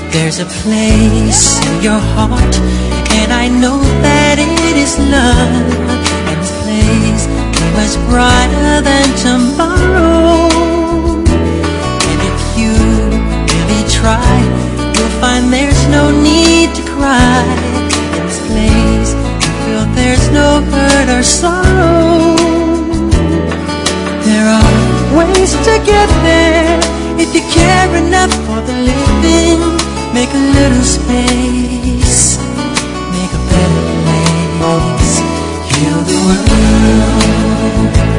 There's a place in your heart, and I know that it is love. And this place is much brighter than tomorrow. And if you really try, you'll find there's no need to cry. In this place, you feel there's no hurt or sorrow. There are ways to get there if you care enough for the living. Make a little space, make a better place, heal the world.